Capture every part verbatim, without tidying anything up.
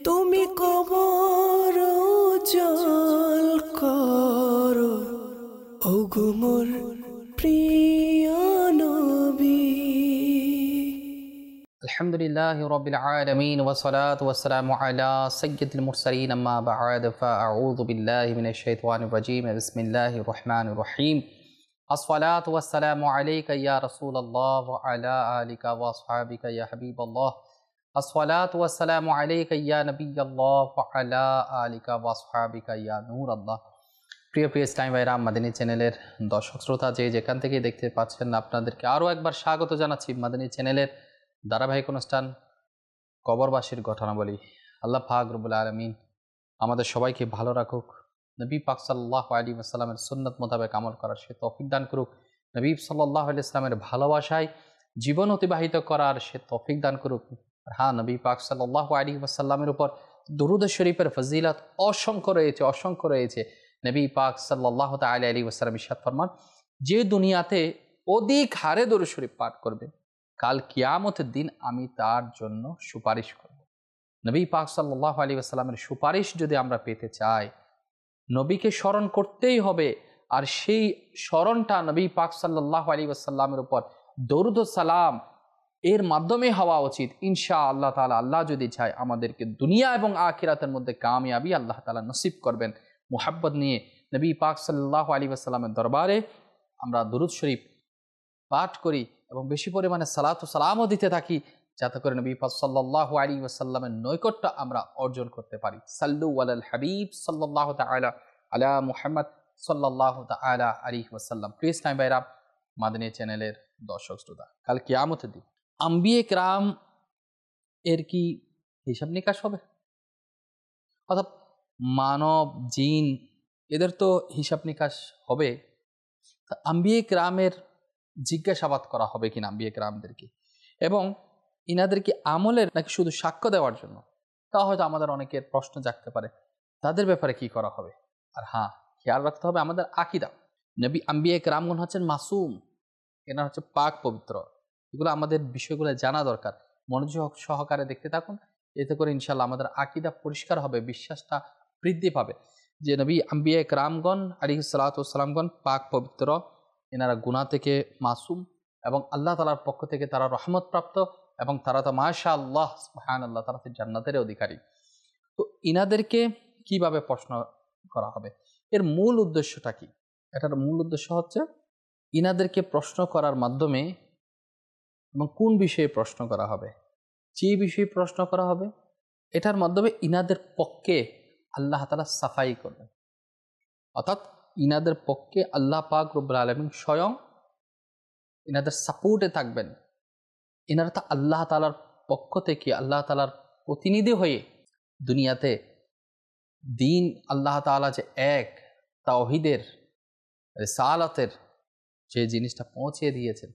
তুমি কবর জল করো ওগো মোর প্রিয় নবী। আলহামদুলিল্লাহি রাব্বিল আলামিন ওয়া সলাতু ওয়া সালামু আলা সাইয়্যিদিল মুরসালিন আম্মা বা'দ ফাআউযু বিল্লাহি মিনাশ শাইতানির রাজীম বিসমিল্লাহির রহমানির রহিম। আসসালাতু ওয়াস সালামু আলাইকা ইয়া রাসূলুল্লাহ ওয়া আলা আলিকা ওয়া আসহাবিকা ইয়া হাবিবাল্লাহ। আসসালাতু ওয়াস সালামু আলাইকা ইয়া নবিয়াল্লাহ ওয়া আলা আলিকা ওয়া আসহাবিকা ইয়া নূরাল্লাহ। প্রিয় প্রিয় ইসলামী ভাইরা, মাদানী চ্যানেলের দর্শক শ্রোতা যে যেখান থেকে দেখতে পাচ্ছেন, আপনাদেরকে আরও একবার স্বাগত জানাচ্ছি মাদানী চ্যানেলের ধারাবাহিক অনুষ্ঠান কবরবাসীর ঘটনাবলী। আল্লাহ পাক রব্বুল আলামিন আমাদের সবাইকে ভালো রাখুক, নবী পাক সাল্লাল্লাহু আলাইহি ওয়াসাল্লামের সুন্নাত মোতাবেক আমল করার সে তৌফিক দান করুক, নবী সাল্লাল্লাহু আলাইহি ওয়াসাল্লামের ভালোবাসায় জীবন অতিবাহিত করার সে তৌফিক দান করুক। হ্যাঁ, নবী পাক সাল্লাল্লাহু আলাইহি ওয়াসাল্লামের উপর দুরূদ শরীফের ফজিলত অসংখ্য রয়েছে অসংখ্য রয়েছে নবী পাক সাল্লাল্লাহু তাআলা আলাইহি ওয়াসাল্লাম ইরশাদ ফরমান, যে দুনিয়াতে অধিক হারে দরুদ শরীফ পাঠ করবে, কাল কিয়ামতের দিন আমি তার জন্য সুপারিশ করব। নবী পাক সাল্লাল্লাহু আলাইহি ওয়াসাল্লামের সুপারিশ যদি আমরা পেতে চাই, নবীকে স্মরণ করতেই হবে। আর সেই স্মরণটা নবী পাক সাল্লাল্লাহু আলাইহি ওয়াসাল্লামের উপর দরুদ ও সালাম এর মাধ্যমে হওয়া উচিত। ইনশাআল্লাহ তাআলা, আল্লাহ যদি চায়, আমাদেরকে দুনিয়া এবং আখিরাতের মধ্যে কামিয়াবি আল্লাহ তাআলা নসিব করবেন। মুহাব্বত নিয়ে নবী পাক সাল্লাল্লাহু আলাইহি ওয়াসাল্লামের দরবারে আমরা দরুদ শরীফ পাঠ করি এবং বেশি পরিমাণে সালাত ও সালামও দিতে থাকি, যাতে করে নবী পাক সাল্লাল্লাহু আলাইহি ওয়াসাল্লামের নৈকট্য আমরা অর্জন করতে পারি। সাল্লু আলাল হাবিব সাল্লাল্লাহু তাআলা আলা মুহাম্মদ সাল্লাল্লাহু তাআলা আলাইহি ওয়াসাল্লাম। প্রিয় ইসলামী ভাইরা, মাদানী চ্যানেলের দর্শক শ্রোতা, কাল কিয়ামতের দিন আম্বিয়ে কেরাম এর কি হিসাব নিকাশ হবে? অর্থাৎ মানব জিন এদের তো হিসাব নিকাশ হবে, আম্বিয়ে কেরামের জিজ্ঞাসাবাদ করা হবে কিনা আম্বিয়ে কেরামদেরকে, এবং ইনাদেরকে আমলের নাকি শুধু সাক্ষ্য দেওয়ার জন্য, তা হয়তো আমাদের অনেকের প্রশ্ন জাগতে পারে। তাদের ব্যাপারে কি করা হবে? আর হ্যাঁ, খেয়াল রাখতে হবে আমাদের আকীদা। নবী আম্বিয়ে কেরামগণ হচ্ছেন মাসুম, এনারা হচ্ছে পাক পবিত্র। এগুলো আমাদের বিষয়গুলো জানা দরকার। মনোযোগ সহকারে দেখতে থাকুন, এতে করে ইনশাল্লাহ আমাদের আকীদা পরিষ্কার হবে, বিশ্বাসটা বৃদ্ধি পাবে যে নবী আম্বিয়ে কেরামগণ আলাইহিস সালাতু ওয়াস সালামগণ পাক পবিত্র, এনারা গুনাহ থেকে মাসুম এবং আল্লাহ তাআলার পক্ষ থেকে তারা রহমত প্রাপ্ত, এবং তারা তো মাশাআল্লাহ সুবহানাল্লাহ, তারা তো জান্নাতের অধিকারী। তো ইনাদেরকে কিভাবে প্রশ্ন করা হবে? এর মূল উদ্দেশ্যটা কি? এটার মূল উদ্দেশ্য হচ্ছে ইনাদেরকে প্রশ্ন করার মাধ্যমে, এবং কোন বিষয়ে প্রশ্ন করা হবে, যে বিষয়ে প্রশ্ন করা হবে এটার মাধ্যমে ইনাদের পক্ষে আল্লাহ তাআলা সাফাই করবেন। অর্থাৎ ইনাদের পক্ষে আল্লাহ পাক রব্বুল আলামিন স্বয়ং ইনাদের সাপোর্টে থাকবেন। ইনারা তো আল্লাহ তাআলার পক্ষ থেকে আল্লাহ তাআলার প্রতিনিধি হয়ে দুনিয়াতে দিন আল্লাহ তাআলা যে এক, তাওহীদের রিসালাতের যে জিনিসটা পৌঁছে দিয়েছেন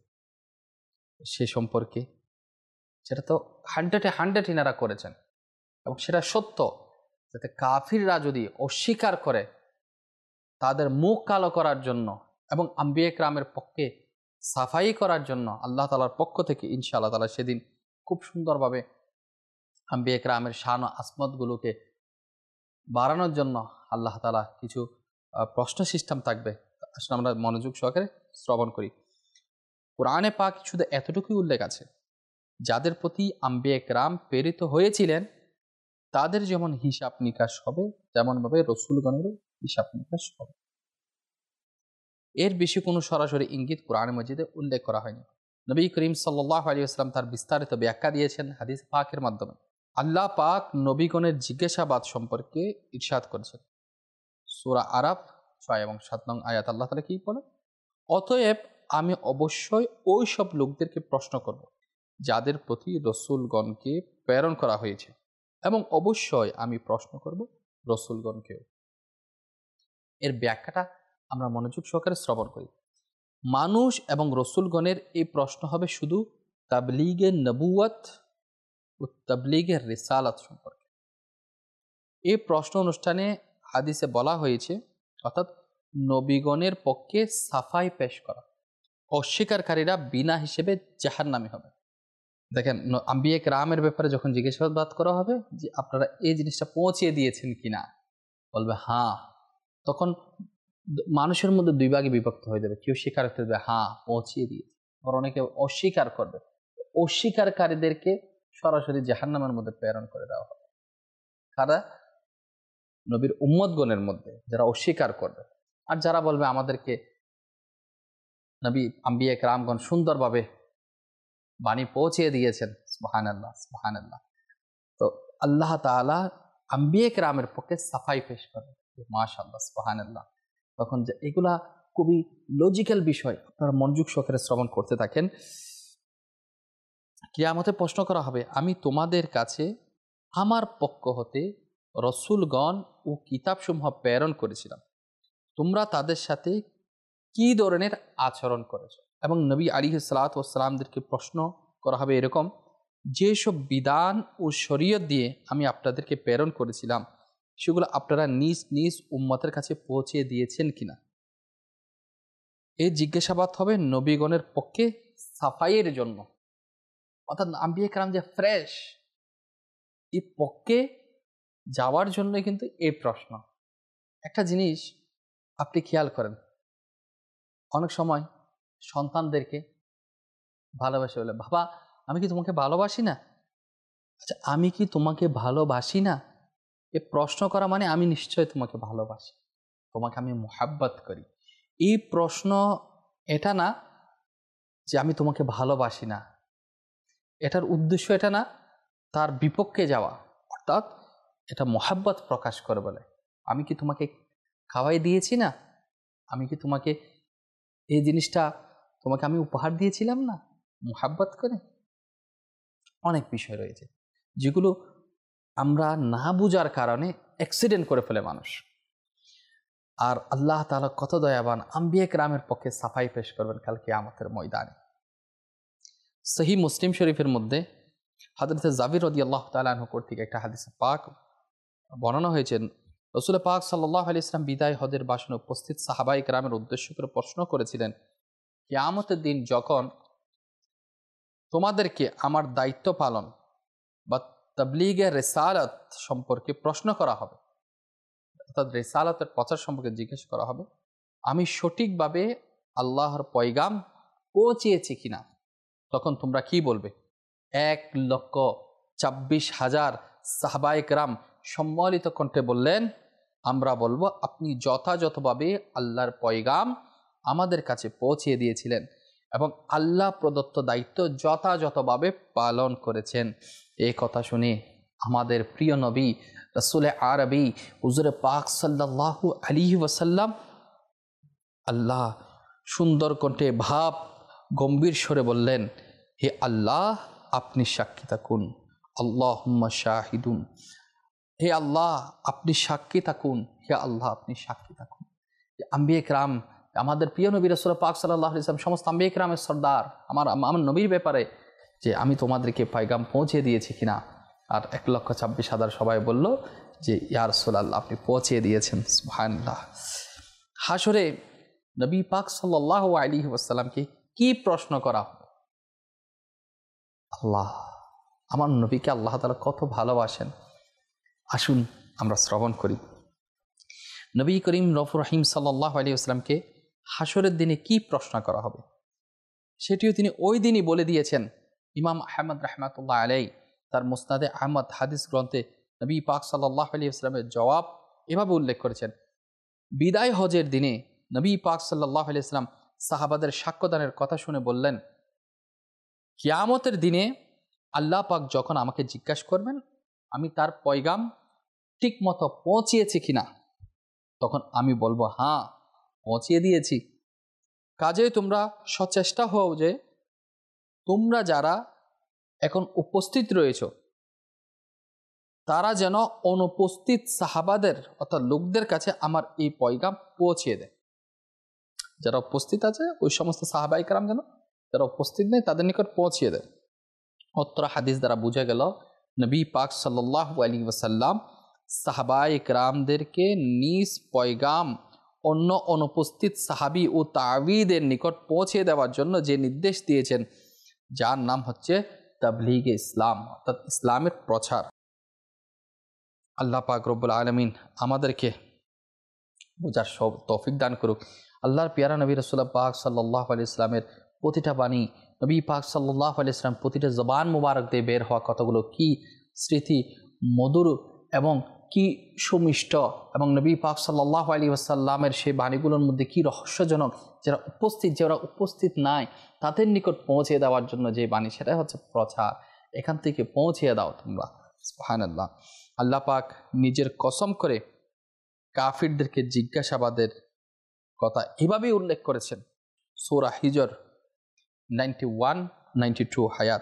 সে সম্পর্কে, সেটা তো হান্ড্রেডে হান্ড্রেড ইনারা করেছেন, এবং সেটা সত্য। যাতে কাফিররা যদি অস্বীকার করে, তাদের মুখ কালো করার জন্য এবং আম্বিয়ে কেরামের পক্ষে সাফাই করার জন্য আল্লাহ তাআলার পক্ষ থেকে ইনশাআল্লাহ তাআলা সেদিন খুব সুন্দরভাবে আম্বিয়ে কেরামের শান ও আসমতগুলোকে বাড়ানোর জন্য আল্লাহ তাআলা কিছু প্রশ্ন সিস্টেম থাকবে। আসলে আমরা মনোযোগ সহকারে শ্রবণ করি। কোরআনে পাক শুধু এতটুকুই উল্লেখ আছে, যাদের প্রতি আম্বিয়ে কেরাম প্রেরিত হয়েছিলেন তাদের যেমন হিসাব নিকাশ হবে, তেমনভাবে রসুলগণেরও হিসাব নিকাশ হবে। এর বেশি কোনো সরাসরি ইঙ্গিত কোরআন মাজিদে উল্লেখ করা হয়নি। নবী করিম সাল্লাল্লাহু আলাইহি ওয়াসাল্লাম তার বিস্তারিত ব্যাখ্যা দিয়েছেন হাদিস পাকের মাধ্যমে। আল্লাহ পাক নবীগণের জিজ্ঞাসাবাদ সম্পর্কে ইরশাদ করেছেন। সূরা আরাফ ছয় এবং সাত নং আয়াত আল্লাহ তাআলা কি বলেন? অতএব আমি অবশ্যই ওই সব লোকদেরকে প্রশ্ন করব যাদের প্রতি রসুলগণকে প্রেরণ করা হয়েছে, এবং অবশ্যই আমি প্রশ্ন করব রসুলগণকেও। এর ব্যাখ্যাটা আমরা মনোযোগ সহকারে শ্রবণ করি। মানুষ এবং রসুলগণের এই প্রশ্ন হবে শুধু তাবলীগে নবুয়ত ও তাবলীগে রিসালাত সম্পর্কে। এই প্রশ্ন অনুষ্ঠানে হাদিসে বলা হয়েছে, অর্থাৎ নবীগণের পক্ষে সাফাই পেশ করা। অস্বীকারীরা বিনা হিসেবে জাহান্নামী হবে, দেখেন আম্বিয়া কেরামের ব্যাপারে যখন জিজ্ঞাসাবাদ করা হবে যে আপনারা এই জিনিসটা পৌঁছিয়ে দিয়েছেন কিনা, বলবে হ্যাঁ, তখন মানুষের মধ্যে দুই ভাগে বিভক্ত হয়ে যাবে। কেউ স্বীকার করবে হ্যাঁ পৌঁছিয়ে দিয়েছে, আর অনেকে অস্বীকার করবে। অস্বীকারীদেরকে সরাসরি জাহান্নামের মধ্যে প্রেরণ করে দেওয়া হবে। কারা? নবীর উম্মতগণের মধ্যে যারা অস্বীকার করবে। আর যারা বলবে আমাদেরকে নবী আম্বিয়া কেরামগণ সুন্দরভাবে বাণী পৌঁছিয়ে দিয়েছেন, সুবহানাল্লাহ সুবহানাল্লাহ। তো আল্লাহ তাআলা আম্বিয়া কেরামের পক্ষে সাফাই পেশ করেন, মাশাআল্লাহ সুবহানাল্লাহ। তখন যে এগুলা খুবই লজিক্যাল বিষয়, আপনারা মনোযোগ সহকারে শ্রবণ করতে থাকেন। কিয়ামতে প্রশ্ন করা হবে, আমি তোমাদের কাছে আমার পক্ষ হতে রসুলগণ ও কিতাবসমূহ প্রেরণ করেছিলাম, তোমরা তাদের সাথে কি ধরনের আচরণ করেছো? এবং নবী আলাইহিস সালাতু ওয়াস সালামদেরকে প্রশ্ন করা হবে এরকম, যেসব বিধান ও শরীয়ত দিয়ে আমি আপনাদেরকে প্রেরণ করেছিলাম সেগুলো আপনারা নিজ নিজ উম্মতের কাছে পৌঁছে দিয়েছেন কিনা। এই জিজ্ঞাসাবাদ হবে নবীগণের পক্ষে সাফাইয়ের জন্য, অর্থাৎ আম্বিয়া কেরাম যে ফ্রেশ, এই পক্ষে যাওয়ার জন্য কিন্তু এই প্রশ্ন। একটা জিনিস আপনি খেয়াল করেন, অনেক সময় সন্তানদেরকে ভালোবাসে বলে, বাবা আমি কি তোমাকে ভালোবাসি না? আচ্ছা আমি কি তোমাকে ভালোবাসি না, এ প্রশ্ন করা মানে আমি নিশ্চয় তোমাকে ভালোবাসি, তোমাকে আমি মুহাব্বত করি। এই প্রশ্ন এটা না যে আমি তোমাকে ভালোবাসি না, এটার উদ্দেশ্য এটা না তার বিপক্ষে যাওয়া, অর্থাৎ এটা মুহাব্বত প্রকাশ করে বলে, আমি কি তোমাকে খাওয়াই দিয়েছি না, আমি কি তোমাকে এই জিনিসটা তোমাকে আমি উপহার দিয়েছিলাম না, মুহাব্বত করে। অনেক বিষয় রয়েছে যেগুলো আমরা না বুঝার কারণে অ্যাক্সিডেন্ট করে ফেলে মানুষ। আর আল্লাহ তাআলা কত দয়াবান, আম্বিয়া কেরামের পক্ষে সাফাই পেশ করবেন কাল কিয়ামতের ময়দানে। সহিহ মুসলিম শরীফের মধ্যে হযরত জাবির রাদিয়াল্লাহু তাআলা আনহু কর্তৃক একটা হাদিসে পাক বর্ণনা হয়েছে, রাসূল পাক সাল্লাল্লাহু আলাইহি ওয়াসাল্লাম বিদায় হজের ভাষণে উপস্থিত সাহাবায়ে কেরামের উদ্দেশ্য করে প্রশ্ন করেছিলেন, কিয়ামতের দিন যখন তোমাদেরকে আমার দায়িত্ব পালন বা তাবলীগের রিসালাত সম্পর্কে প্রশ্ন করা হবে, অর্থাৎ রিসালাতের প্রচার সম্পর্কে জিজ্ঞেস করা হবে, আমি সঠিকভাবে আল্লাহর পয়গাম পৌঁছিয়েছি কিনা, তখন তোমরা কি বলবে? এক লক্ষ ছাব্বিশ হাজার সাহাবায়ে কেরাম সম্মিলিত কণ্ঠে বললেন, আমরা বলবো আপনি যথাযথভাবে আল্লাহর পয়গাম আমাদের কাছে পৌঁছিয়ে দিয়েছিলেন এবং আল্লাহ প্রদত্ত দায়িত্ব যথাযথভাবে পালন করেছেন। এই কথা শুনে আমাদের প্রিয় নবী রাসূলে আরবি হুজুরে পাক সাল্লাল্লাহু আলাইহি ওয়াসাল্লাম আল্লাহ সুন্দর কণ্ঠে ভাব গম্ভীর স্বরে বললেন, হে আল্লাহ আপনি সাক্ষী থাকুন, আল্লাহুম্মা শাহিদুন, হে আল্লাহ আপনি সাক্ষী থাকুন, হে আল্লাহ আপনি সাক্ষী থাকুন। আম্বিয়া কেরাম আমাদের প্রিয় নবী রাসূল পাক সাল্লাল্লাহু আলাইহি ওয়াসাল্লাম সমস্ত আম্বিয়া কেরামের সর্দার, আমার আমার নবীর ব্যাপারে যে আমি তোমাদেরকে পয়গাম পৌঁছে দিয়েছি কিনা। আর এক লক্ষ ছাব্বিশ হাজার সবাই বলল যে ইয়া রাসূলুল্লাহ আপনি পৌঁছে দিয়েছেন। সুবহানাল্লাহ। হাসরে নবী পাক সাল্লাল্লাহু আলাইহি ওয়াসাল্লামকে কি প্রশ্ন করা হবে? আল্লাহ, আমার নবীকে আল্লাহ তাআলা কত ভালোবাসেন, আসুন আমরা শ্রবণ করি। নবী করিম রউফুর রহিম সাল্লাল্লাহু আলাইহি ওয়াসাল্লামকে হাসরের দিনে কি প্রশ্ন করা হবে সেটিও তিনি ওই দিনই বলে দিয়েছেন। ইমাম আহমদ রাহমাতুল্লাহ আলাইহি তার মুসনাদে আহমদ হাদিস গ্রন্থে নবী পাক সাল্লাল্লাহু আলাইহি ওয়াসাল্লামের জবাব এভাবে উল্লেখ করেছেন, বিদায় হজের দিনে নবী পাক সাল্লাল্লাহু আলাইহি ওয়াসাল্লাম সাহাবাদের সাক্ষ্যদানের কথা শুনে বললেন, কিয়ামতের দিনে আল্লাহ পাক যখন আমাকে জিজ্ঞাসা করবেন আমি তার পয়গাম ঠিক মতো পৌঁছিয়েছি কিনা, তখন আমি বলবো হ্যাঁ পৌঁছিয়ে দিয়েছি। কাজেই তোমরা সচেষ্টা হও যে তোমরা যারা এখন উপস্থিত রয়েছ তারা যেন অনুপস্থিত সাহাবাদের অর্থাৎ লোকদের কাছে আমার এই পয়গাম পৌঁছিয়ে দেয়। যারা উপস্থিত আছে ওই সমস্ত সাহাবায়ে কেরাম যেন যারা উপস্থিত নেই তাদের নিকট পৌঁছিয়ে দেয়। অত্র হাদিস দ্বারা বোঝা গেল নবী পাক সাল্লাল্লাহু আলাইহি ওয়াসাল্লাম সাহাবায়ে কেরামদেরকে নিজ পয়গাম অন্য অনুপস্থিত সাহাবী ও তাবিদের নিকট পৌঁছে দেওয়ার জন্য যে নির্দেশ দিয়েছেন, যার নাম হচ্ছে তাবলীগে ইসলাম, অর্থাৎ ইসলামের প্রচার। আল্লাহ পাক রব্বুল আলামিন আমাদেরকে বোঝার সব তৌফিক দান করুক। আল্লাহর পিয়ারা নবী রাসূলুল্লাহ পাক সাল্লাল্লাহু আলাইহি ইসলামের প্রতিটা বাণী, নবী পাক সাল্লাল্লাহু আলাইহি ইসলাম প্রতিটা জবান মুবারক দিয়ে বের হওয়া কথাগুলো কি স্মৃতি মধুর এবং কি সুমিষ্ট, এবং নবী পাক সাল্লাল্লাহু আলাইহি ওয়াসাল্লামের সেই বাণীগুলোর মধ্যে কি রহস্যজনক, যারা উপস্থিত যারা উপস্থিত নাই তাদের নিকট পৌঁছে দেওয়ার জন্য যে বাণী, সেটাই হচ্ছে প্রচার। এখান থেকে পৌঁছিয়ে দাও তোমরা। সুবহানাল্লাহ। আল্লাহ পাক নিজের কসম করে কাফিরদেরকে জিজ্ঞাসাবাদের কথা এভাবেই উল্লেখ করেছেন। সূরা হিজর নাইনটি ওয়ান নাইনটি টু হায়াত,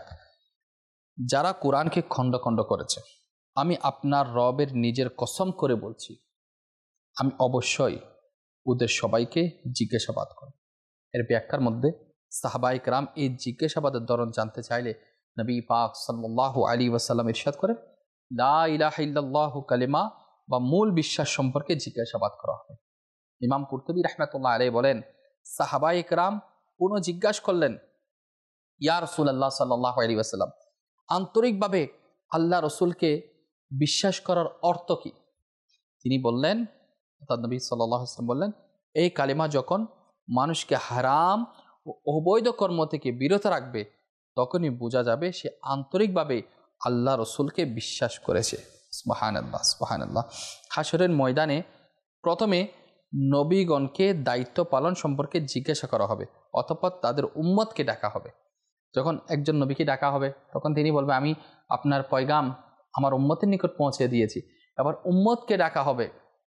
যারা কোরআনকে খণ্ড খণ্ড করেছে, আমি আপনার রবের নিজের কসম করে বলছি, আমি অবশ্যই ওদের সবাইকে জিজ্ঞাসাবাদ করব। এর ব্যাখ্যার মধ্যে সাহাবায়ে কেরাম এই জিজ্ঞাসাবাদের ধরন জানতে চাইলে নবী পাক সাল্লাল্লাহু আলাইহি ওয়াসাল্লাম ইরশাদ করেন, লা ইলাহা ইল্লাল্লাহু কালিমা বা মূল বিশ্বাস সম্পর্কে জিজ্ঞাসাবাদ করা হবে। ইমাম কুরতুবী রাহমাতুল্লাহ আলাইহি বলেন, সাহাবায়ে কেরাম পুনঃ জিজ্ঞাসা করলেন, ইয়া রাসূলুল্লাহ সাল্লাল্লাহু আলাইহি ওয়াসাল্লাম, আন্তরিকভাবে আল্লাহ রসুলকে বিশ্বাস করার অর্থ কি? তিনি বললেন, অর্থাৎ নবী সাল্লাল্লাহু আলাইহি ওয়াসাল্লাম বললেন, এই কালিমা যখন মানুষকে হারাম ও অবৈধ কর্ম থেকে বিরত রাখবে, তখনই বোঝা যাবে সে আন্তরিকভাবে আল্লাহ রসুলকে বিশ্বাস করেছে। সুবহানাল্লাহ, সুবহানাল্লাহ। হাশরের ময়দানে প্রথমে নবীগণকে দায়িত্ব পালন সম্পর্কে জিজ্ঞাসা করা হবে, অতঃপর তাদের উম্মতকে ডাকা হবে। যখন একজন নবীকে ডাকা হবে, তখন তিনি বলবে, আমি আপনার পয়গাম আমার উম্মতের নিকট পৌঁছে দিয়েছি। আবার উম্মতকে ডাকা হবে,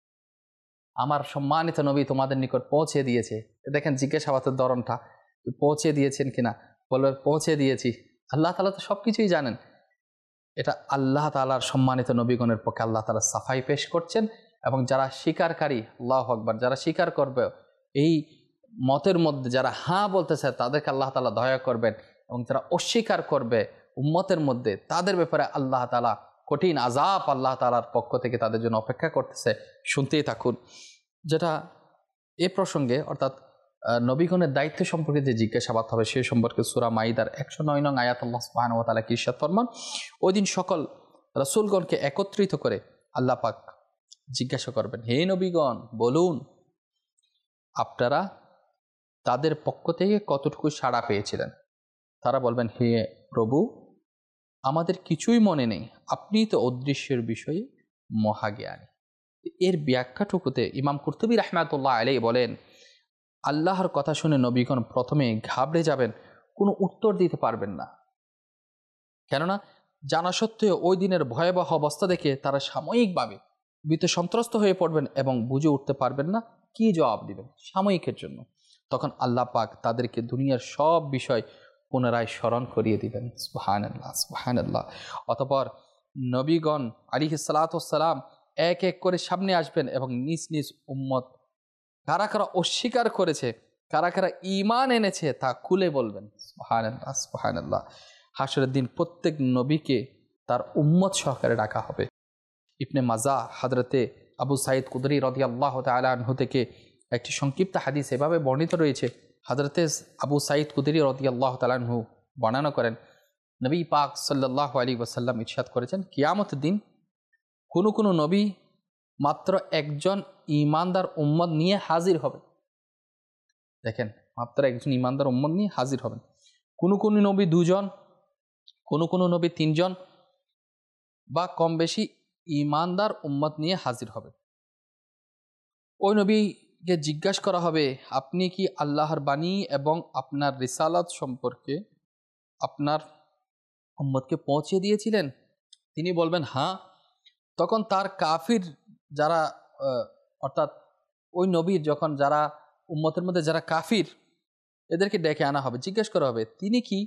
আমার সম্মানিত নবী তোমাদের নিকট পৌঁছে দিয়েছে। দেখেন জিজ্ঞাসাবাদের ধরনটা, পৌঁছে দিয়েছেন কিনা, বলবে পৌঁছে দিয়েছি। আল্লাহ তাআলা তো সব কিছুই জানেন। এটা আল্লাহ তাআলার সম্মানিত নবীগণের পক্ষে আল্লাহ তাআলা সাফাই পেশ করছেন, এবং যারা স্বীকারকারী, আল্লাহু আকবার, যারা স্বীকার করবে এই মতের মধ্যে, যারা হাঁ বলতেছে তাদেরকে আল্লাহ তাআলা দয়া করবেন, এবং যারা অস্বীকার করবে উম্মতের মধ্যে তাদের ব্যাপারে আল্লাহ তাআলা কঠিন আযাব আল্লাহ তাআলার পক্ষ থেকে তাদের জন্য অপেক্ষা করতেছে। শুনতেই থাকুন। যেটা এ প্রসঙ্গে, অর্থাৎ নবীগণের দায়িত্ব সম্পর্কে যে জিজ্ঞাসাবাদ হবে সে সম্পর্কে সূরা মাইদার একশো নয় নং আয়াত আল্লাহ সুবহানাহু ওয়া তাআলা কি ইরশাদ ফরমান, ওই দিন সকল রাসূলগণকে একত্রিত করে আল্লাহ পাক জিজ্ঞাসা করবেন, হে নবীগণ বলুন, আপনারা তাদের পক্ষ থেকে কতটুকু সাড়া পেয়েছিলেন? তারা বলবেন, হে প্রভু, আমাদের কিছুই মনে নেই, আপনি তো অদৃশ্যের বিষয়ে মহাজ্ঞানী। এর ব্যাখ্যাটুকুতে ইমাম কুরতুবী রাহমাতুল্লাহ আলাইহি বলেন, আল্লাহর কথা শুনে নবীগণ প্রথমে ঘাবড়ে যাবেন, কোনো উত্তর দিতে পারবেন না। কেননা জানা সত্ত্বেও ওই দিনের ভয়াবহ অবস্থা দেখে তারা সাময়িকভাবে ভীত সন্ত্রস্ত হয়ে পড়বেন এবং বুঝে উঠতে পারবেন না কি জবাব দিবেন সাময়িকের জন্য। তখন আল্লাহ পাক তাদেরকে দুনিয়ার সব বিষয় পুনরায় স্মরণ করিয়ে দিবেন। সুবহানাল্লাহ, সুবহানাল্লাহ। অতঃপর নবীগণ আলাইহিস সালাতু ওয়াস সালাম এক এক করে সামনে আসবেন এবং নিজ নিজ উম্মত কারা কারা অস্বীকার করেছে, কারা কারা ঈমান এনেছে তা খুলে বলবেন। সুবহানাল্লাহ, সুবহানাল্লাহ। হাশরের দিন প্রত্যেক নবীকে তার উম্মত সহকারে ডাকা হবে। ইবনে মাজা হযরতে আবু সাঈদ কুদরি রাদিয়াল্লাহু তাআলা আনহু থেকে একটি সংক্ষিপ্ত হাদিস এভাবে বর্ণিত রয়েছে। হযরতে আবু সাঈদ কুদরি রাদিয়াল্লাহু তাআলা আনহু বর্ণনা করেন, নবী পাক সাল্লাল্লাহু আলাইহি ওয়াসাল্লাম ইরশাদ করেছেন, কিয়ামতের দিন কোনো কোনো নবী মাত্র একজন ঈমানদার উম্মত নিয়ে হাজির হবে। দেখেন, মাত্র একজন ঈমানদার উম্মত নিয়ে হাজির হবেন। কোনো কোনো নবী দুজন, কোনো কোনো নবী তিনজন বা কম বেশি ঈমানদার উম্মত নিয়ে হাজির হবে। ওই নবীকে জিজ্ঞাসা করা হবে, আপনি কি আল্লাহর বাণী এবং আপনার রিসালাত সম্পর্কে আপনার উম্মতকে পৌঁছে দিয়েছিলেন? তিনি বলবেন হ্যাঁ। তখন তার কাফির যারা, অর্থাৎ ওই নবীর যখন যারা উম্মতের মধ্যে যারা কাফির, এদেরকে ডেকে আনা হবে, জিজ্ঞেস করা হবে, তিনি কি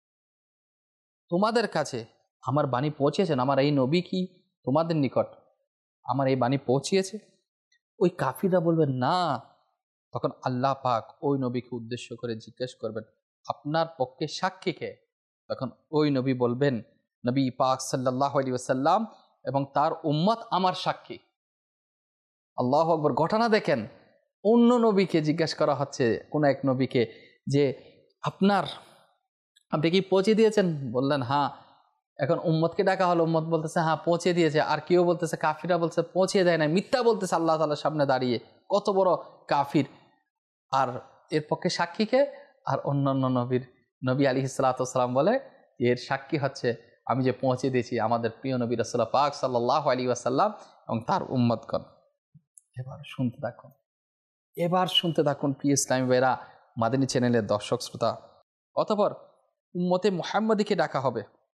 তোমাদের কাছে আমার বাণী পৌঁছেছেন? আমার এই নবী কি তোমাদের নিকট আমার এই বাণী পৌঁছিয়েছে? ওই কাফিররা বলবেন না। তখন আল্লাহ পাক ওই নবীকে উদ্দেশ্য করে জিজ্ঞেস করবেন, আপনার পক্ষে সাক্ষী কে? তখন ওই নবী বলবেন, নবী পাক সাল্লাল্লাহু আলাইহি ওয়াসাল্লাম এবং তার উম্মত আমার সাক্ষী। আল্লাহু আকবার। ঘটনা দেখেন, অন্য নবীকে জিজ্ঞাসা করা হচ্ছে, কোন এক নবীকে, যে আপনার আপনি কি পৌঁছে দিয়েছেন? বললেন হ্যাঁ। এখন উম্মতকে ডাকা হলো, উম্মত বলতেছে হ্যাঁ পৌঁছে দিয়েছে, আর কেউ বলতেছে, কাফিরা বলছে পৌঁছে দেয় না, মিথ্যা বলতেছে আল্লাহ তাআলার সামনে দাঁড়িয়ে। কত বড় কাফির! আর এর পক্ষে সাক্ষীকে আর অন্যান্য নবীর নবী আলাইহিস সালাতু ওয়াস সালাম বলে এর সাক্ষী হচ্ছে আমি যে পৌঁছে দিয়েছি আমাদের প্রিয় নবী রাসূলুল্লাহ পাক সাল্লাল্লাহু আলাইহি ওয়াসাল্লাম এবং তার উম্মতগণ। এবার শুনতে থাকুন, এবার শুনতে থাকুন প্রিয় ইসলামী ভাইরা, মাদানী চ্যানেলের দর্শক শ্রোতা। অতঃপর উম্মতে মুহাম্মাদীকে ডাকা হবে,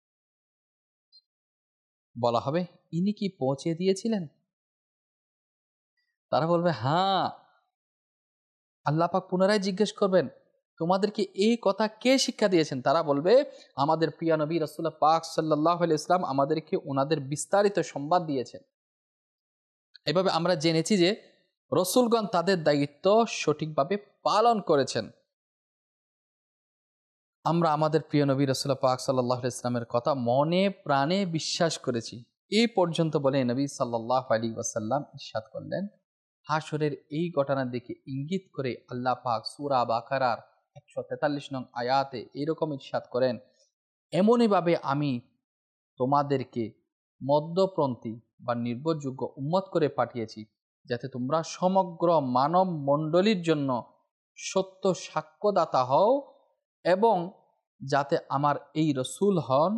বলা হবে ইনি কি পৌঁছে দিয়েছিলেন? তারা বলবে হ্যাঁ। আল্লাহ পাক পুনরায় জিজ্ঞেস করবেন তোমাদেরকে এই কথা কে শিক্ষা দিয়েছেন? তারা বলবে আমাদের প্রিয় নবী রাসূলুল্লাহ পাক সাল্লাল্লাহু আলাইহি ওয়াসাল্লাম আমাদেরকে ওনাদের বিস্তারিত সংবাদ দিয়েছেন। এভাবে আমরা জেনেছি যে রাসূলগণ তাদের দায়িত্ব সঠিকভাবে পালন করেছেন। আমরা আমাদের প্রিয় নবী রাসূলুল্লাহ পাক সাল্লাল্লাহু আলাইহি ওয়াসাল্লামের কথা মনে প্রাণে বিশ্বাস করেছি। এই পর্যন্ত বলে নবী সাল্লাল্লাহু আলাইহি ওয়াসাল্লাম ইরশাদ করলেন, হাশরের এই ঘটনার দিকে ইঙ্গিত করে আল্লাহ পাক সূরা বাকারার একশো তেতাল্লিশ নং আয়াতে এরকম ইরশাদ করেন, এমনইভাবে আমি তোমাদেরকে মধ্যপন্থী বা নির্ভরযোগ্য উম্মত করে পাঠিয়েছি যাতে তোমরা সমগ্র মানব মণ্ডলীর জন্য সত্য সাক্ষ্যদাতা হও এবং যাতে আমার এই রসুল হন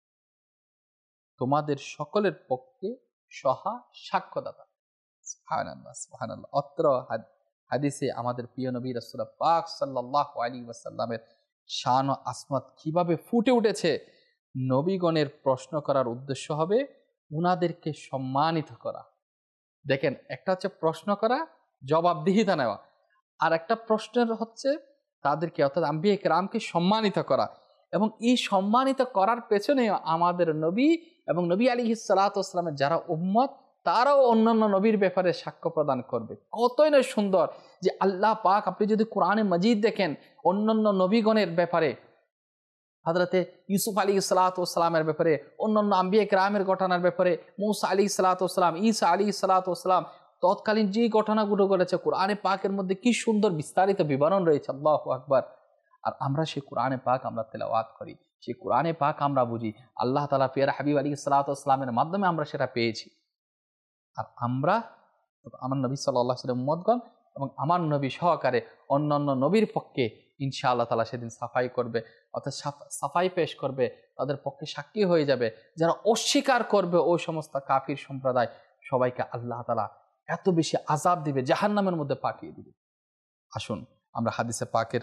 তোমাদের সকলের পক্ষে সহা সাক্ষ্যদাতা। সুবহানাল্লাহ, সুবহানাল্লাহ। অত্র হাদিসে আমাদের প্রিয় নবী রাসূলুল্লাহ পাক সাল্লাল্লাহু আলাইহি ওয়াসাল্লামের শান ও আসমাত কিভাবে ফুটে উঠেছে। নবীগণের প্রশ্ন করার উদ্দেশ্য হবে উনাদেরকে সম্মানিত করা। দেখেন, একটা হচ্ছে প্রশ্ন করা, জবাবদিহিতা নেওয়া, আর একটা প্রশ্নের হচ্ছে তাদেরকে অর্থাৎ আম্বিয়া কিরামকে সম্মানিত করা। এবং এই সম্মানিত করার পেছনে আমাদের নবী এবং নবী আলাইহিস সালাতু ওয়াস সালামের যারা উম্মত তারাও অন্যান্য নবীর ব্যাপারে সাক্ষ্য প্রদান করবে। কতই না সুন্দর যে আল্লাহ পাক, আপনি যদি কোরআনে মাজিদ দেখেন অন্যান্য নবীগণের ব্যাপারে, হযরতে ইউসুফ আলাইহিস সালাতু ওয়াস সালামের ব্যাপারে, অন্যান্য আম্বিয়া কিরামের ঘটনার ব্যাপারে, মূসা আলাইহিস সালাতু ওয়াস সালাম, ঈসা আলাইহিস সালাতু ওয়াস সালাম, তৎকালীন যে ঘটনাগুলো ঘটেছে কোরআনে পাকের মধ্যে কি সুন্দর বিস্তারিত বিবরণ রয়েছে। আল্লাহু আকবার। আর আমরা সেই কোরআনে পাক আমরা তেলাওয়াত করি, সেই কোরআনে পাক আমরা বুঝি, আল্লাহ তাআলা প্রিয় হাবিব আলাইহিস সালাতু ওয়াস সালামের মাধ্যমে আমরা সেটা পেয়েছি। আর আমরা আমার নবী সাল্লাল্লাহু আলাইহি ওয়াসাল্লাম উম্মতগণ এবং আমার নবী সহকারে অন্যান্য নবীর পক্ষে ইনশাআল্লাহ তাআলা সেদিন সাফাই করবে, অর্থাৎ সাফাই পেশ করবে, তাদের পক্ষে সাক্ষী হয়ে যাবে। যারা অস্বীকার করবে ওই সমস্ত কাফির সম্প্রদায়, সবাইকে আল্লাহ তাআলা এত বেশি আযাব দিবে, জাহান্নামের মধ্যে পাঠিয়ে দিবে। আসুন আমরা হাদিসে পাকের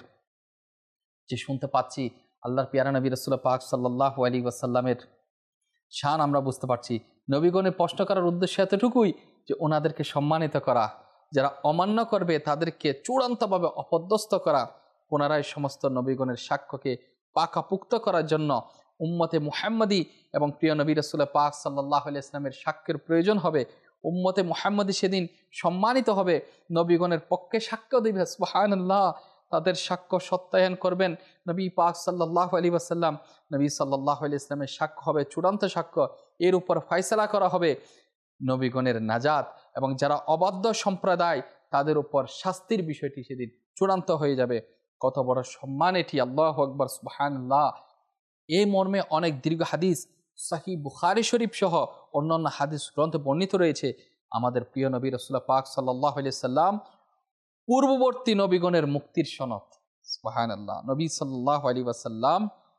যে শুনতে পাচ্ছি আল্লাহর পিয়ারা নবী রাসূলুল্লাহ পাক সাল্লাল্লাহু আলাইহি ওয়াসাল্লামের শান আমরা বুঝতে পারছি। নবীগণের প্রশ্ন করার উদ্দেশ্য এতটুকুই যে ওনাদেরকে সম্মানিত করা, যারা অমান্য করবে তাদেরকে চূড়ান্তভাবে অপদস্থ করা। পুনরায় সমস্ত নবীগণের সাক্ষ্যকে পাকাপুক্ত করার জন্য উম্মতে মুহাম্মাদি এবং প্রিয় নবী রাসূলুল্লাহ পাক সাল্লাল্লাহু আলাইহি ওয়াসাল্লামের সাক্ষ্যের প্রয়োজন হবে। উম্মতে মুহাম্মাদি সেদিন সম্মানিত হবে, নবীগণের পক্ষে সাক্ষ্য দিবে। সুবহানাল্লাহ। তাদের সাক্ষ্য সত্যায়ন করবেন নবী পাক সাল্লাল্লাহু আলাইহি ওয়াসাল্লাম। নবী সাল্লাল্লাহু আলাইহি ওয়াসাল্লামের সাক্ষ্য হবে চূড়ান্ত সাক্ষ্য, এর উপর ফয়সালা করা হবে নবীগণের নাজাত, এবং যারা অবাধ্য সম্প্রদায় তাদের উপর শাস্তির বিষয়টি সেদিন চূড়ান্ত হয়ে যাবে। কত বড় সম্মান এটি! আল্লাহু আকবার, সুবহানাল্লাহ। এই মর্মে অনেক দীর্ঘ হাদিস সহিহ বুখারী শরীফ সহ অন্যান্য হাদিস গ্রন্থে বর্ণিত রয়েছে। আমাদের প্রিয় নবী রাসূলুল্লাহ পাক সাল্লাল্লাহু আলাইহি ওয়াসাল্লাম পূর্ববর্তী নবীগণের মুক্তির সনদ। সুবহানাল্লাহ। নবী সাল্লাল্লাহু আলাইহি ওয়াসাল্লাম,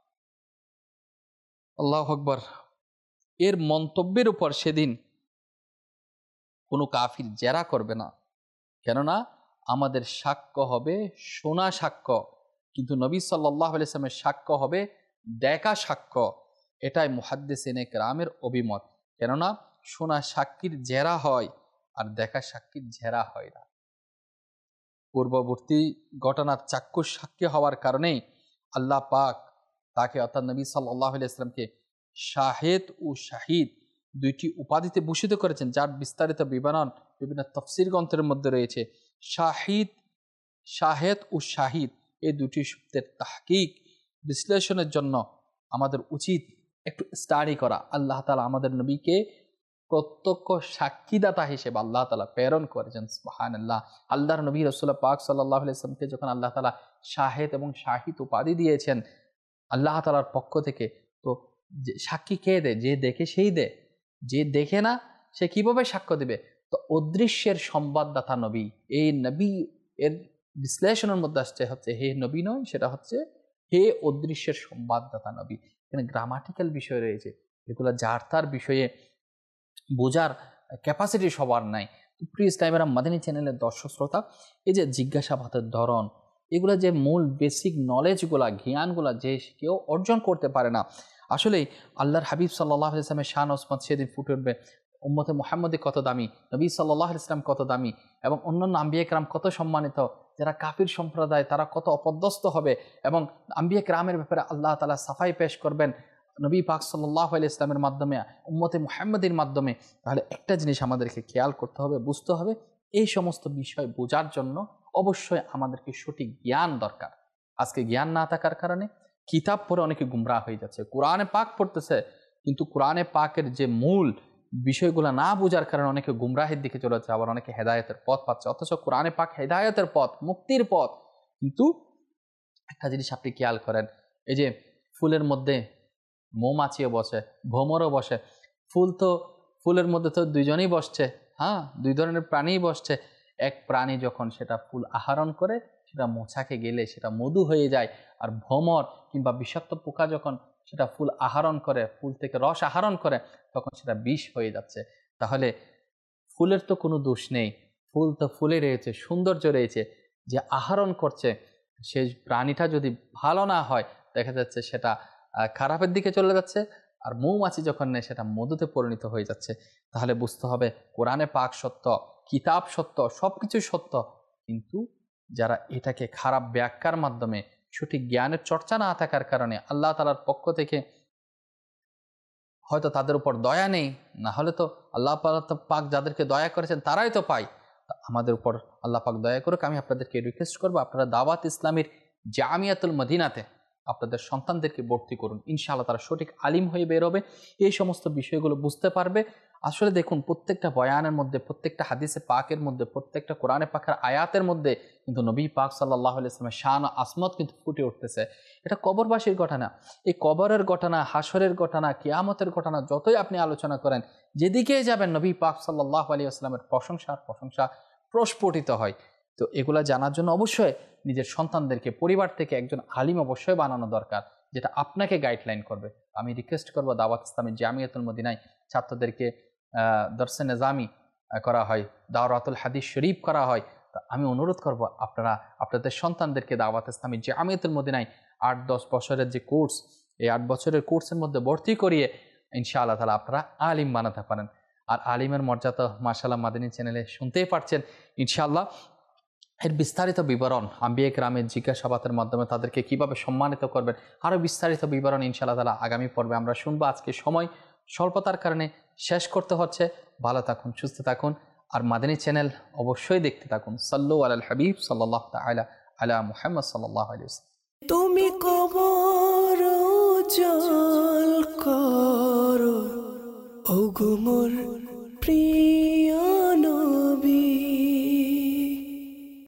আল্লাহু আকবার, এর মন্তব্যের উপর সেদিন কোনো কাফির জেরা করবে না, কেননা আমাদের সাক্ষ্য হবে শোনা সাক্ষ্য, কিন্তু নবী সাল্লাল্লাহু আলাইহি ওয়াসাল্লামের সাক্ষ্য হবে দেখা সাক্ষ্য। এটাই মুহাদ্দিসিনে কেরামের অভিমত, কেননা শোনা সাক্ষীর জেরা হয় আর দেখা সাক্ষীর জেরা হয় না। পূর্ববর্তী ঘটনার চাক্ষুষ সাক্ষী হওয়ার কারণেই আল্লাহ পাক তাকে অর্থাৎ নবী সাল্লাল্লাহু আলাইহি ওয়াসাল্লামকে শাহেদ ও শাহিদ দুইটি উপাধিতে ভূষিত করেছেন, যার বিস্তারিত বিবরণ বিভিন্ন তাফসীর গ্রন্থের মধ্যে রয়েছে। শাহিদ, শাহেদ ও শাহিদ এই দুটি শব্দের তাহকিক বিশ্লেষণের জন্য আমাদের উচিত একটু স্টাডি করা। আল্লাহ তাআলা আমাদের নবীকে প্রত্যক্ষ সাক্ষীদাতা হিসেবে আল্লাহ তাআলা প্রেরণ করেছেন। সুবহানাল্লাহ। আল্লাহর নবী রাসূলুল্লাহ পাক সাল্লাল্লাহু আলাইহি ওয়াসাল্লামকে যখন আল্লাহ তাআলা শাহেদ এবং শাহিদ উপাধি দিয়েছেন, আল্লাহ তাআলার পক্ষ থেকে। তো সাক্ষী কে দেয়? যে দেখে সেই দেয়, যে দেখে না সে কিভাবে সাক্ষ্য দেবে? তো অদৃশ্যের সংবাদদাতা নবী, এই নবী এর বিশ্লেষণের মধ্যে আসছে হচ্ছে হে নবী নয়, সেটা হচ্ছে হে অদৃশ্যের সংবাদদাতা নবী। এখানে গ্রামাটিক্যাল বিষয় রয়েছে, এগুলো যার তার বিষয়ে বোঝার ক্যাপাসিটি সবার নাই। প্রিয় ইসলামেরা মাদানী চ্যানেলের দর্শক শ্রোতা, এই যে জিজ্ঞাসাবাদের ধরন, এগুলো যে মূল বেসিক নলেজগুলা, জ্ঞানগুলা যে কেউ অর্জন করতে পারে না। আসলেই আল্লাহর হাবিব সাল্লাল্লাহু আলাইহি ওয়াসাল্লামের শান ওসমান সেদিন ফুটে উঠবে, উম্মতে মুহাম্মদী কত দামি, নবী সাল্লাল্লাহু আলাইহি ওয়াসাল্লাম কত দামি, এবং অন্যান্য আম্বিয়া কেরাম কত সম্মানিত। যারা কাফির সম্প্রদায় তারা কত অপদস্থ হবে, এবং আম্বিয়া কেরামের ব্যাপারে আল্লাহ তাআলা সাফাই পেশ করবেন নবী পাক সাল্লাল্লাহু আলাইহি ওয়াসাল্লামের মাধ্যমে, উম্মতে মুহাম্মদীর মাধ্যমে। তাহলে একটা জিনিস আমাদেরকে খেয়াল করতে হবে, বুঝতে হবে, এই সমস্ত বিষয় বোঝার জন্য অবশ্যই আমাদেরকে সঠিক জ্ঞান দরকার। আজকে জ্ঞান না থাকার কারণে কিতাব পড়ে অনেকে গুমরাহ হয়ে যাচ্ছে, কোরআনে পাক পড়তেছে কিন্তু কোরআনে পাকের যে মূল বিষয়গুলো না বোঝার কারণে অনেকে গুমরাহের দিকে চলে যাচ্ছে, আবার অনেকে হেদায়েতের পথ পাচ্ছে। অথচ কোরআনে পাক হেদায়েতের পথ, মুক্তির পথ। কিন্তু একটা জিনিস আপনি খেয়াল করেন, এই যে ফুলের মধ্যে মৌমাছিও বসে, ভ্রমরও বসে। ফুল তো ফুলের মধ্যে তো দুইজনেই বসছে, হ্যাঁ, দুই ধরনের প্রাণীই বসছে। এক প্রাণী যখন সেটা ফুল আহরণ করে সেটা মোছাকে গেলে সেটা মধু হয়ে যায়, আর ভ্রমর কিংবা বিষাক্ত পোকা যখন সেটা ফুল আহরণ করে, ফুল থেকে রস আহরণ করে, তখন সেটা বিষ হয়ে যাচ্ছে। তাহলে ফুলের তো কোনো দোষ নেই, ফুল তো ফুলে রয়েছে, সৌন্দর্য রয়েছে। যে আহরণ করছে সেই প্রাণীটা যদি ভালো না হয়, দেখা যাচ্ছে সেটা খারাপের দিকে চলে যাচ্ছে, আর মৌমাছি যখন নেয় সেটা মধুতে পরিণত হয়ে যাচ্ছে। তাহলে বুঝতে হবে কোরআনে পাক সত্য, কিতাব সত্য, সব কিছু সত্য, কিন্তু যারা এটাকে খারাপ ব্যাখ্যার মাধ্যমে, সঠিক জ্ঞানের চর্চা না থাকার কারণে আল্লাহ তাআলার পক্ষ থেকে হয়তো তাদের উপর দয়া নেই, না হলে তো আল্লাহ পাক যাদেরকে দয়া করেছেন তারাই তো পায়। আমাদের উপর আল্লাহ পাক দয়া করুক। আমি আপনাদেরকে রিকোয়েস্ট করবো, আপনারা দাওয়াত ইসলামীর জামিয়াতুল মদিনাতে আপনাদের সন্তানদেরকে ভর্তি করুন। ইনশাআল্লাহ তারা সঠিক আলিম হয়ে বেরোবে, এই সমস্ত বিষয়গুলো বুঝতে পারবে। আসলে দেখুন, প্রত্যেকটা বয়ানের মধ্যে, প্রত্যেকটা হাদিসে পাকের মধ্যে, প্রত্যেকটা কোরআনে পাকের আয়াতের মধ্যে কিন্তু নবী পাক সাল্লাল্লাহু আলাইহি ওয়াসাল্লামের শান ও আসমত কিন্তু ফুটে উঠতেছে। এটা কবরবাসীর ঘটনা, এই কবরের ঘটনা, হাসরের ঘটনা, কিয়ামতের ঘটনা যতই আপনি আলোচনা করেন, যেদিকেই যাবেন নবী পাক সাল্লাল্লাহু আলাইহি ওয়াসাল্লামের প্রশংসা প্রশংসা প্রস্ফুটিত হয়। তো এগুলা জানার জন্য অবশ্যই নিজের সন্তানদেরকে পরিবার থেকে একজন আলিম অবশ্যই বানানো দরকার, যেটা আপনাকে গাইডলাইন করবে। আমি রিকোয়েস্ট করবো, দাওয়াত ইসলামী জামিয়াতুল মদিনায় ছাত্রদেরকে দরসে নিজামি করা হয়, দাওরাতুল হাদিস শরীফ করা হয়। আমি অনুরোধ করব, আপনারা আপনাদের সন্তানদেরকে দাওয়াত ইসলামী জামিয়াতুল মদিনায় আট দশ বছরের যে কোর্স, এই আট বছরের কোর্সের মধ্যে ভর্তি করিয়ে ইনশাআল্লাহ তাআলা আপনারা আলিম বানাতে পারেন। আর আলিমের মর্যাদা মাশাআল্লাহ মাদানী চ্যানেলে শুনতেই পারছেন। ইনশাআল্লাহ এর বিস্তারিত বিবরণ আম্বিয়া কেরামের জিজ্ঞাসাবাদের মাধ্যমে তাদেরকে কিভাবে সম্মানিত করবেন, আরও বিস্তারিত বিবরণ ইনশাআল্লাহ তাআলা আগামী পর্বে আমরা শুনবো। আজকে সময় স্বল্পতার কারণে শেষ করতে হচ্ছে। ভালো থাকুন, সুস্থ থাকুন, আর মাদানী চ্যানেল অবশ্যই দেখতে থাকুন। সাল্লু আলাল হাবিব সাল্লাল্লাহু তাআলা আলা মুহাম্মদ সাল্লাল্লাহু আলাইহি ওয়াসাল্লাম। তুমি কবর উজাল করো ওগো মোর প্রিয়